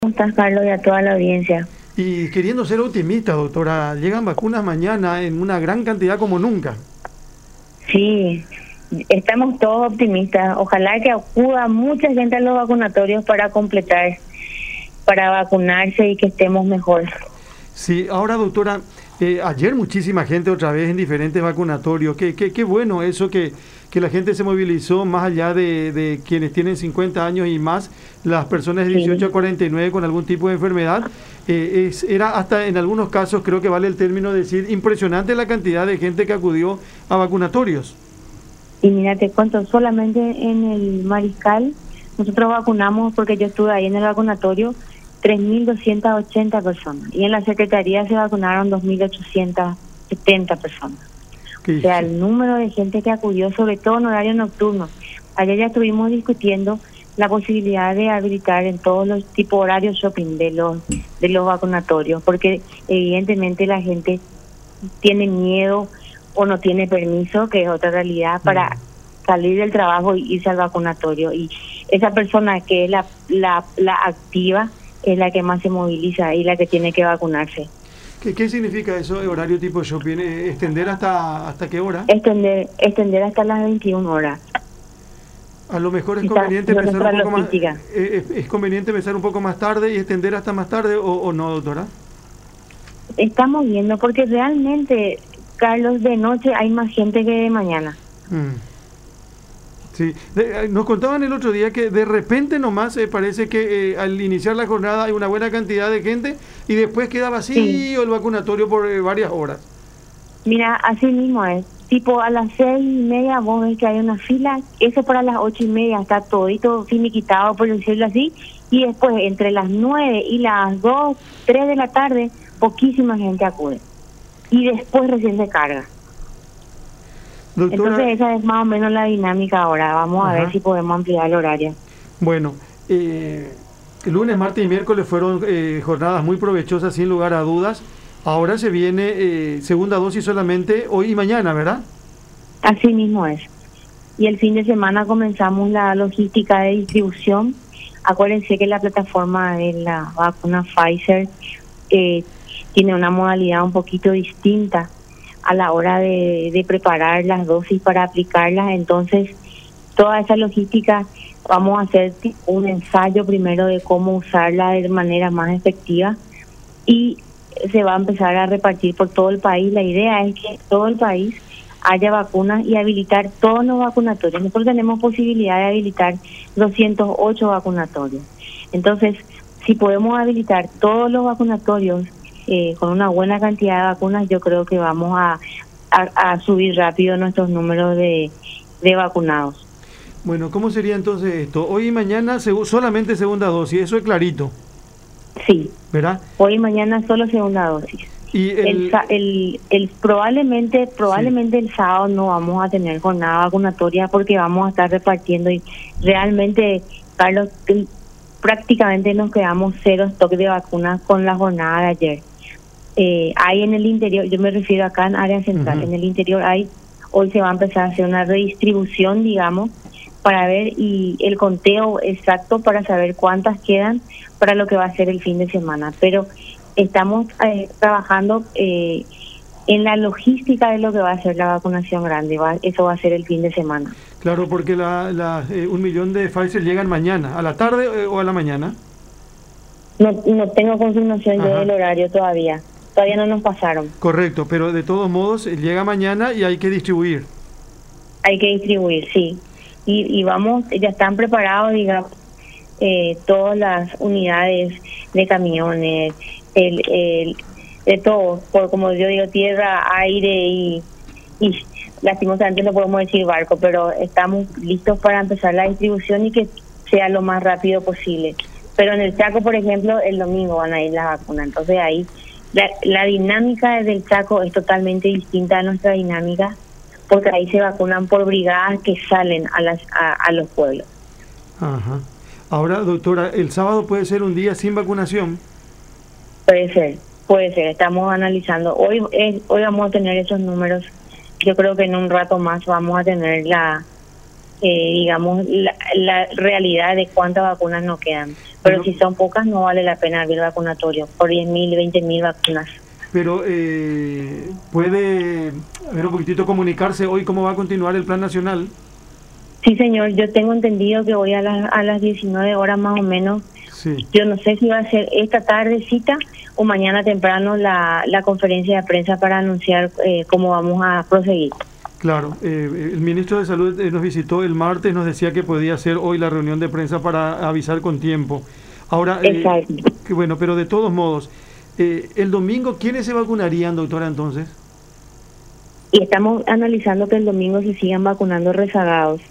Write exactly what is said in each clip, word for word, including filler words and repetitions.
¿Cómo estás, Carlos, y a toda la audiencia? Y queriendo ser optimista, doctora, llegan vacunas mañana en una gran cantidad como nunca. Sí, estamos todos optimistas. Ojalá que acuda mucha gente a los vacunatorios para completar, para vacunarse y que estemos mejor. Sí, ahora, doctora, eh, ayer muchísima gente otra vez en diferentes vacunatorios. Qué, qué, qué bueno eso que, que la gente se movilizó más allá de, de quienes tienen cincuenta años y más, las personas de dieciocho a cuarenta y nueve con algún tipo de enfermedad. Eh, es, era hasta en algunos casos, creo que vale el término decir, impresionante la cantidad de gente que acudió a vacunatorios. Y mira, te cuento, solamente en el Mariscal, nosotros vacunamos, porque yo estuve ahí en el vacunatorio, tres mil doscientas ochenta personas. Y en la Secretaría se vacunaron dos mil ochocientas setenta personas. O sea, el número de gente que acudió, sobre todo en horario nocturno. Ayer ya estuvimos discutiendo la posibilidad de habilitar en todos los tipos de horarios shopping de los, de los vacunatorios, porque evidentemente la gente tiene miedo o no tiene permiso, que es otra realidad, para salir del trabajo y irse al vacunatorio. Y esa persona que es la, la, la activa es la que más se moviliza y la que tiene que vacunarse. ¿Qué, qué significa eso de horario tipo shopping? ¿Extender hasta hasta qué hora? Extender, extender hasta las veintiuna horas. A lo mejor es conveniente Está, empezar un poco más, eh, es, es conveniente empezar un poco más tarde y extender hasta más tarde o, o no, doctora. Estamos viendo, porque realmente, Carlos, de noche hay más gente que de mañana. Mm. Sí, de, nos contaban el otro día que de repente nomás eh, parece que eh, al iniciar la jornada hay una buena cantidad de gente y después queda vacío sí. el vacunatorio por eh, varias horas. Mira, así mismo es. Tipo a las seis y media vos ves que hay una fila, eso para las ocho y media está todito finiquitado, por decirlo así, y después entre las nueve y las dos, tres de la tarde, poquísima gente acude. Y después recién se carga. Doctora, entonces esa es más o menos la dinámica ahora. Vamos ajá. a ver si podemos ampliar el horario. Bueno, eh, el lunes, martes y miércoles fueron eh, jornadas muy provechosas sin lugar a dudas. Ahora se viene eh, segunda dosis solamente hoy y mañana, ¿verdad? Así mismo es. Y el fin de semana comenzamos la logística de distribución. Acuérdense que la plataforma de la vacuna Pfizer eh, tiene una modalidad un poquito distinta a la hora de, de preparar las dosis para aplicarlas. Entonces, toda esa logística vamos a hacer un ensayo primero de cómo usarla de manera más efectiva y se va a empezar a repartir por todo el país. La idea es que todo el país haya vacunas y habilitar todos los vacunatorios. Nosotros tenemos posibilidad de habilitar doscientos ocho vacunatorios. Entonces, si podemos habilitar todos los vacunatorios eh, con una buena cantidad de vacunas, yo creo que vamos a, a, a subir rápido nuestros números de, de vacunados. Bueno, ¿cómo sería entonces esto? Hoy y mañana solamente segunda dosis, eso es clarito. Sí, ¿verdad? Hoy y mañana solo segunda dosis. Y el, el, el, el probablemente probablemente sí. el sábado no vamos a tener jornada vacunatoria porque vamos a estar repartiendo y realmente, Carlos, prácticamente nos quedamos cero stock de vacunas con la jornada de ayer. Eh, hay en el interior, yo me refiero acá en área central, uh-huh. en el interior hay, hoy se va a empezar a hacer una redistribución, digamos, para ver y el conteo exacto para saber cuántas quedan para lo que va a ser el fin de semana. Pero estamos eh, trabajando eh, en la logística de lo que va a ser la vacunación grande. Va, eso va a ser el fin de semana. Claro, porque la, la eh, un millón de Pfizer llegan mañana, ¿a la tarde eh, o a la mañana? No, no tengo confirmación yo del horario todavía. Todavía no nos pasaron. Correcto, pero de todos modos llega mañana y hay que distribuir. Hay que distribuir, sí. Y, y vamos, ya están preparados, digamos, eh, todas las unidades de camiones, el, el, de todo, por como yo digo, tierra, aire y, y lastimosamente no podemos decir barco, pero estamos listos para empezar la distribución y que sea lo más rápido posible. Pero en el Chaco, por ejemplo, el domingo van a ir las vacunas, entonces ahí la, la dinámica del Chaco es totalmente distinta a nuestra dinámica, porque ahí se vacunan por brigadas que salen a las a, a los pueblos. Ajá. Ahora, doctora, ¿el sábado puede ser un día sin vacunación? Puede ser, puede ser. Estamos analizando. Hoy es, hoy vamos a tener esos números. Yo creo que en un rato más vamos a tener la eh, digamos, la, la realidad de cuántas vacunas nos quedan. Pero no. Si son pocas, no vale la pena abrir vacunatorio por diez mil, veinte mil vacunas. Pero eh, puede, a ver, un poquitito comunicarse hoy cómo va a continuar el plan nacional. Sí, señor, yo tengo entendido que hoy a las, a las diecinueve horas más o menos, sí. Yo no sé si va a ser esta tardecita o mañana temprano la, la conferencia de prensa para anunciar eh, cómo vamos a proseguir. Claro, eh, el ministro de Salud eh, nos visitó el martes, nos decía que podía ser hoy la reunión de prensa para avisar con tiempo. Ahora, eh, que bueno, pero de todos modos, eh, el domingo, ¿quiénes se vacunarían, doctora, entonces? Y estamos analizando que el domingo se sigan vacunando rezagados.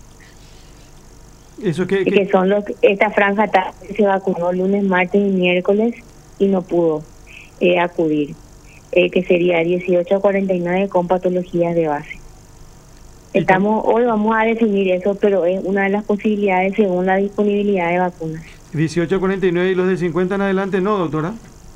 Eso que, que... que son los esta franja que se vacunó lunes, martes y miércoles y no pudo eh, acudir, eh, que sería dieciocho a cuarenta y nueve con patologías de base. Estamos hoy vamos a definir eso, pero es una de las posibilidades según la disponibilidad de vacunas. dieciocho a cuarenta y nueve y los de cincuenta en adelante no, doctora.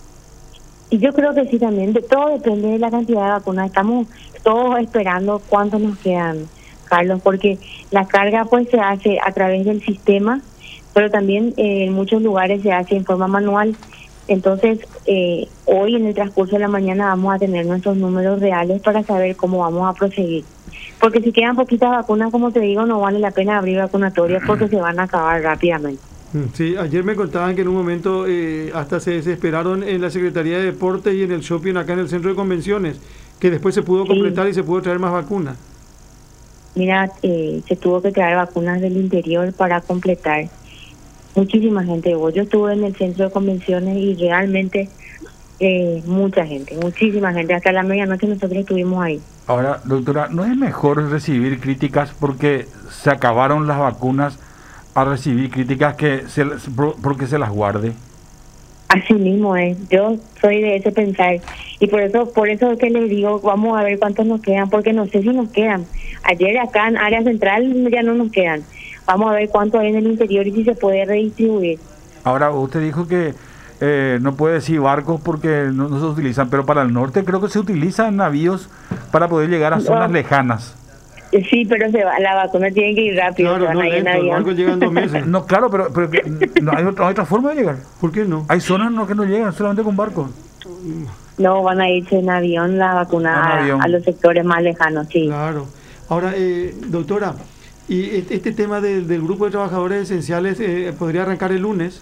Y yo creo que sí también, de todo depende de la cantidad de vacunas. Estamos todos esperando cuánto nos quedan, Carlos, porque la carga pues se hace a través del sistema, pero también eh, en muchos lugares se hace en forma manual. Entonces, eh, hoy en el transcurso de la mañana vamos a tener nuestros números reales para saber cómo vamos a proseguir. Porque si quedan poquitas vacunas, como te digo, no vale la pena abrir vacunatorias porque se van a acabar rápidamente. Sí, ayer me contaban que en un momento eh, hasta se desesperaron en la Secretaría de Deportes y en el shopping acá en el centro de convenciones, que después se pudo completar sí. Y se pudo traer más vacunas. Mira, eh, se tuvo que traer vacunas del interior para completar. Muchísima gente. Yo estuve en el centro de convenciones y realmente eh, mucha gente, muchísima gente. Hasta la medianoche nosotros estuvimos ahí. Ahora, doctora, ¿no es mejor recibir críticas porque se acabaron las vacunas a recibir críticas que se, porque se las guarde? Así mismo es, yo soy de ese pensar y por eso por eso es que les digo, vamos a ver cuántos nos quedan, porque no sé si nos quedan. Ayer acá en área central ya no nos quedan, vamos a ver cuánto hay en el interior y si se puede redistribuir. Ahora, usted dijo que eh, no puede decir barcos porque no, no se utilizan, pero para el norte creo que se utilizan navíos para poder llegar a zonas no. lejanas. Sí, pero se va, la vacuna tiene que ir rápido. Claro, no lento, los barcos llegan dos meses. No, claro, pero, pero que, no, hay, otra, hay otra forma de llegar. ¿Por qué no? Hay zonas no, que no llegan, solamente con barcos. No, van a irse en avión la vacuna a, avión. a los sectores más lejanos, sí. Claro. Ahora, eh, doctora, ¿y este, este tema del, del grupo de trabajadores esenciales eh, podría arrancar el lunes?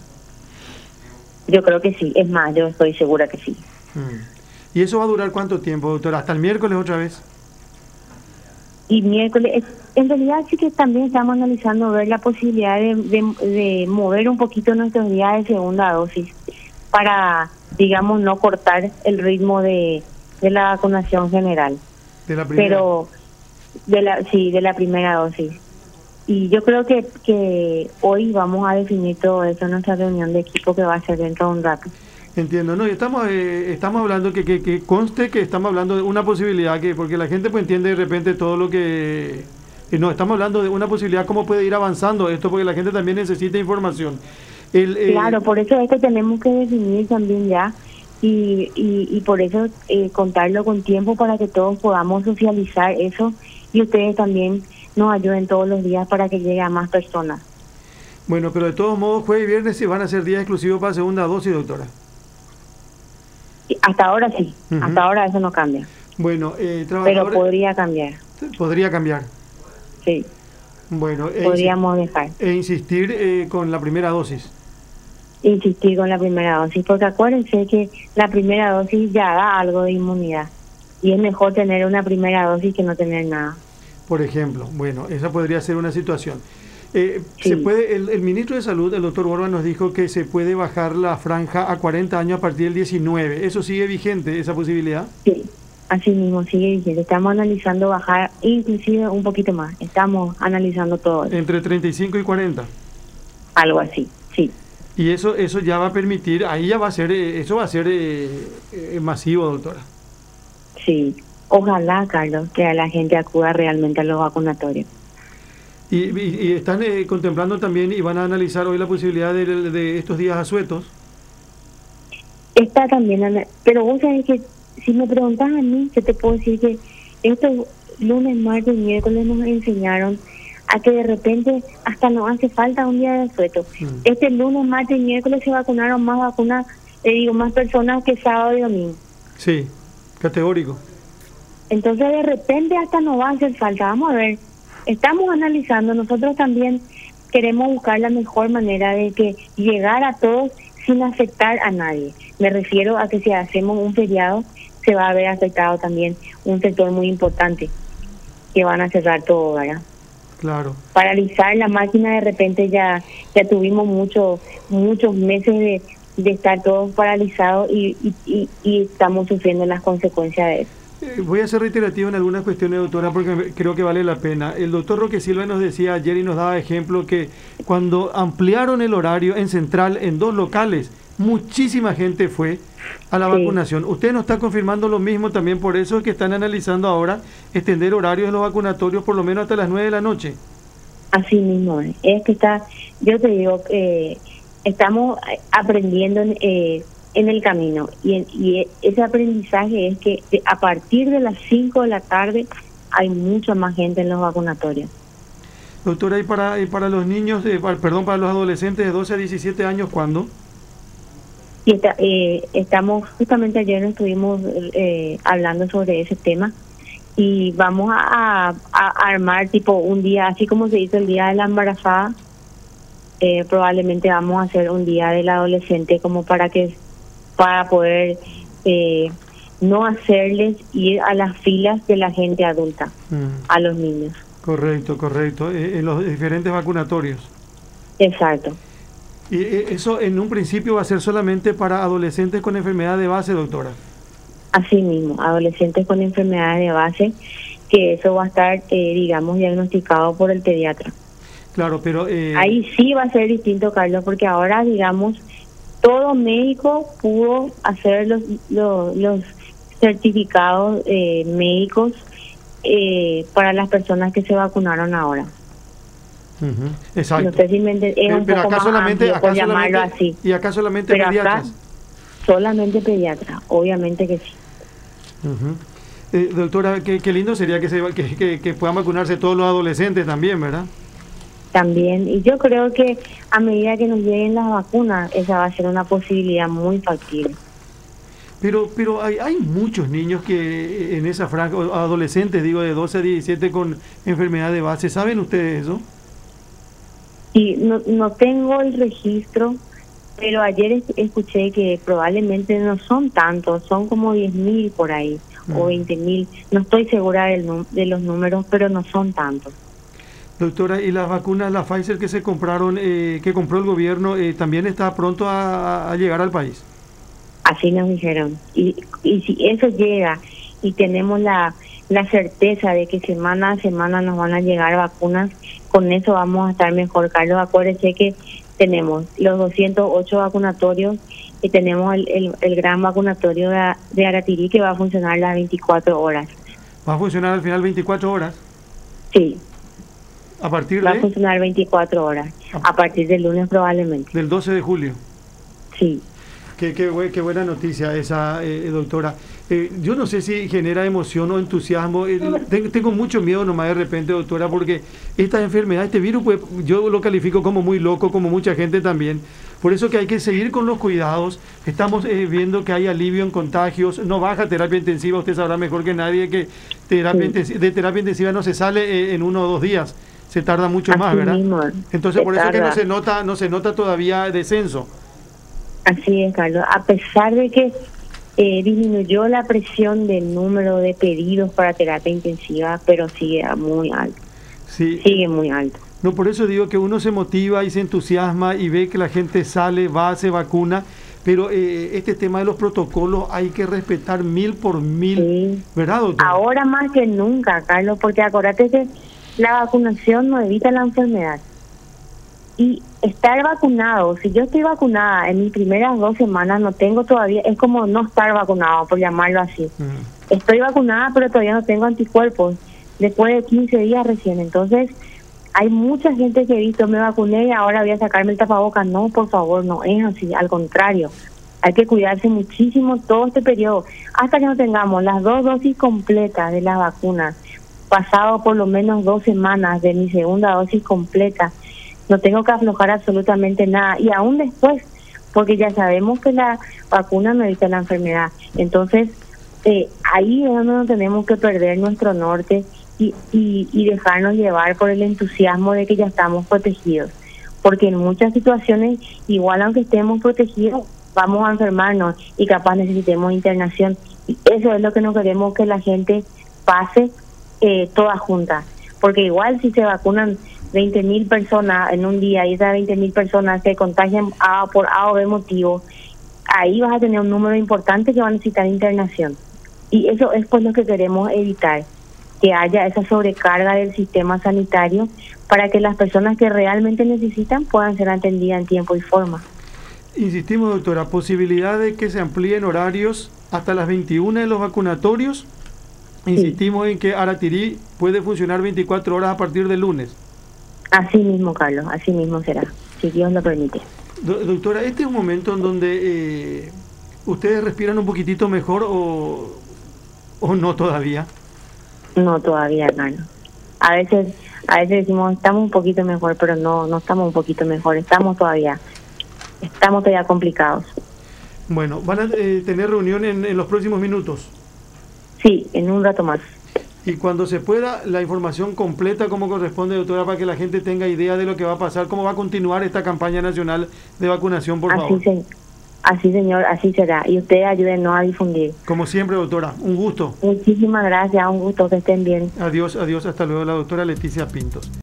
Yo creo que sí, es más, yo estoy segura que sí. Hmm. ¿Y eso va a durar cuánto tiempo, doctora? ¿Hasta el miércoles otra vez? Y miércoles, en realidad sí que también estamos analizando ver la posibilidad de, de, de mover un poquito nuestros días de segunda dosis para, digamos, no cortar el ritmo de, de la vacunación general. ¿De la primera? Pero, de la, sí, de la primera dosis. Y yo creo que, que hoy vamos a definir todo eso en nuestra reunión de equipo que va a ser dentro de un rato. Entiendo, no, y estamos eh, estamos hablando que, que, que conste que estamos hablando de una posibilidad, que porque la gente pues entiende de repente todo lo que... Eh, no, estamos hablando de una posibilidad, cómo puede ir avanzando esto, porque la gente también necesita información. El, eh, claro, por eso es que tenemos que definir también ya, y, y, y por eso eh, contarlo con tiempo para que todos podamos socializar eso, y ustedes también nos ayuden todos los días para que llegue a más personas. Bueno, pero de todos modos, jueves y viernes sí van a ser días exclusivos para segunda dosis, doctora. Hasta ahora sí, uh-huh. Hasta ahora eso no cambia. Bueno, eh, pero podría cambiar. Podría cambiar. Sí. Bueno, e podríamos dejar. E insistir eh, con la primera dosis. Insistir con la primera dosis, porque acuérdense que la primera dosis ya da algo de inmunidad y es mejor tener una primera dosis que no tener nada. Por ejemplo, bueno, esa podría ser una situación. Eh, sí. se puede, el, el ministro de Salud, el doctor Borba, nos dijo que se puede bajar la franja a cuarenta años a partir del diecinueve. ¿Eso sigue vigente, esa posibilidad? Sí, así mismo sigue vigente. Estamos analizando bajar inclusive un poquito más. Estamos analizando todo eso. ¿Entre treinta y cinco y cuarenta? Algo así, sí. Y eso eso ya va a permitir, ahí ya va a ser, eso va a ser eh, eh, masivo, doctora. Sí, ojalá, Carlos, que la gente acuda realmente a los vacunatorios. Y, y, y están eh, contemplando también y van a analizar hoy la posibilidad de, de estos días asuetos. Está también, pero vos sabés que si me preguntas a mí, yo te puedo decir que estos lunes, martes y miércoles nos enseñaron a que de repente hasta no hace falta un día de asueto. Mm. Este lunes, martes y miércoles se vacunaron más vacunas, te digo, más personas que sábado y domingo. Sí, categórico. Entonces de repente hasta no va a hacer falta. Vamos a ver, estamos analizando, nosotros también queremos buscar la mejor manera de que llegar a todos sin afectar a nadie. Me refiero a que si hacemos un feriado, se va a ver afectado también un sector muy importante, que van a cerrar todo, ¿verdad? Claro. Paralizar la máquina, de repente ya ya tuvimos muchos muchos meses de, de estar todos paralizados y, y, y, y estamos sufriendo las consecuencias de eso. Eh, voy a ser reiterativo en algunas cuestiones, doctora, porque creo que vale la pena. El doctor Roque Silva nos decía ayer y nos daba ejemplo que cuando ampliaron el horario en Central, en dos locales, muchísima gente fue a la sí. vacunación. Usted nos está confirmando lo mismo, también por eso es que están analizando ahora extender horarios en los vacunatorios por lo menos hasta las nueve de la noche. Así mismo, es, es que está, yo te digo, eh, estamos aprendiendo en, eh, en el camino y, en, y ese aprendizaje es que de, a partir de las cinco de la tarde hay mucha más gente en los vacunatorios. Doctora, ¿y para, y para los niños, eh, para, perdón, para los adolescentes de doce a diecisiete años, cuándo? Y está, eh, estamos, justamente ayer estuvimos eh, hablando sobre ese tema y vamos a, a, a armar tipo un día, así como se hizo el día de la embarazada, eh, probablemente vamos a hacer un día del adolescente como para que para poder eh, no hacerles ir a las filas de la gente adulta, mm. a los niños. Correcto, correcto, eh, en los diferentes vacunatorios. Exacto. ¿Y eso en un principio va a ser solamente para adolescentes con enfermedad de base, doctora? Así mismo, adolescentes con enfermedades de base, que eso va a estar, eh, digamos, diagnosticado por el pediatra. Claro, pero... Eh... Ahí sí va a ser distinto, Carlos, porque ahora, digamos, todo médico pudo hacer los, los, los certificados eh, médicos eh, para las personas que se vacunaron ahora. Uh-huh. Exacto. No sé si me ent- es un pero poco acá más solamente, amplio, acá por solamente, llamarlo así. Y acá solamente pero pediatras. Acá solamente pediatras, obviamente que sí. Uh-huh. eh, doctora, qué, qué lindo sería que, se, que, que, que puedan vacunarse todos los adolescentes también, ¿verdad? También, y yo creo que a medida que nos lleguen las vacunas, esa va a ser una posibilidad muy factible. Pero pero hay, hay muchos niños que en esa franja, adolescentes, digo, de doce a diecisiete con enfermedad de base. ¿Saben ustedes eso? Sí, no, no tengo el registro, pero ayer escuché que probablemente no son tantos, son como diez mil por ahí, mm. o veinte mil. No estoy segura del, de los números, pero no son tantos. Doctora, ¿y las vacunas, la Pfizer que se compraron, eh, que compró el gobierno, eh, también está pronto a, a llegar al país? Así nos dijeron. Y, y si eso llega y tenemos la, la certeza de que semana a semana nos van a llegar vacunas, con eso vamos a estar mejor, Carlos. Acuérdese que tenemos los doscientos ocho vacunatorios y tenemos el, el, el gran vacunatorio de, de Aratirí que va a funcionar las veinticuatro horas. ¿Va a funcionar al final veinticuatro horas? Sí. ¿A partir de? Va a funcionar veinticuatro horas, a, a partir del lunes probablemente. ¿Del doce de julio? Sí. Qué, qué, qué buena noticia esa, eh, doctora. Eh, yo no sé si genera emoción o entusiasmo. Eh, tengo, tengo mucho miedo nomás de repente, doctora, porque esta enfermedad, este virus, pues, yo lo califico como muy loco, como mucha gente también. Por eso que hay que seguir con los cuidados. Estamos eh, viendo que hay alivio en contagios. No baja terapia intensiva. Usted sabrá mejor que nadie que terapia sí. de terapia intensiva no se sale eh, en uno o dos días. Se tarda mucho Así más, ¿verdad? Mismo. Entonces, se por eso tarda. que no se nota, no se nota todavía descenso. Así es, Carlos. A pesar de que eh, disminuyó la presión del número de pedidos para terapia intensiva, pero sigue muy alto. Sí. Sigue muy alto. No, por eso digo que uno se motiva y se entusiasma y ve que la gente sale, va, se vacuna, pero eh, este tema de los protocolos hay que respetar mil por mil, sí. ¿verdad, doctor? Ahora más que nunca, Carlos, porque acuérdate que la vacunación no evita la enfermedad. Y estar vacunado, si yo estoy vacunada en mis primeras dos semanas, no tengo todavía, es como no estar vacunado, por llamarlo así. Uh-huh. Estoy vacunada, pero todavía no tengo anticuerpos, después de quince días recién. Entonces, hay mucha gente que he visto, me vacuné y ahora voy a sacarme el tapabocas. No, por favor, no es así, al contrario. Hay que cuidarse muchísimo todo este periodo, hasta que no tengamos las dos dosis completas de las vacunas, pasado por lo menos dos semanas de mi segunda dosis completa, no tengo que aflojar absolutamente nada, y aún después, porque ya sabemos que la vacuna no evita la enfermedad. Entonces, eh, ahí es donde no tenemos que perder nuestro norte y, y, y dejarnos llevar por el entusiasmo de que ya estamos protegidos. Porque en muchas situaciones, igual aunque estemos protegidos, vamos a enfermarnos y capaz necesitemos internación. Y eso es lo que no queremos que la gente pase eh, toda junta. Porque igual si se vacunan veinte mil personas en un día y esas veinte mil personas se contagian a, por A o B motivo, ahí vas a tener un número importante que va a necesitar internación. Y eso es pues lo que queremos evitar, que haya esa sobrecarga del sistema sanitario para que las personas que realmente necesitan puedan ser atendidas en tiempo y forma. Insistimos, doctora, posibilidad de que se amplíen horarios hasta las veintiuna de los vacunatorios. Insistimos sí. en que Aratirí puede funcionar veinticuatro horas a partir del lunes. Así mismo, Carlos, así mismo será, si Dios lo permite. Do doctora, ¿este es un momento en donde eh, ustedes respiran un poquitito mejor o, o no todavía? No todavía, Carlos. A veces, a veces decimos estamos un poquito mejor, pero no, no estamos un poquito mejor, estamos todavía, estamos todavía complicados. Bueno, ¿van a eh, tener reunión en, en los próximos minutos? Sí, en un rato más. Y cuando se pueda, la información completa como corresponde, doctora, para que la gente tenga idea de lo que va a pasar, cómo va a continuar esta campaña nacional de vacunación, por así favor. Se, así, señor, así será. Y ustedes ayúdennos a difundir. Como siempre, doctora, un gusto. Muchísimas gracias, un gusto, que estén bien. Adiós, adiós, hasta luego, la doctora Leticia Pintos.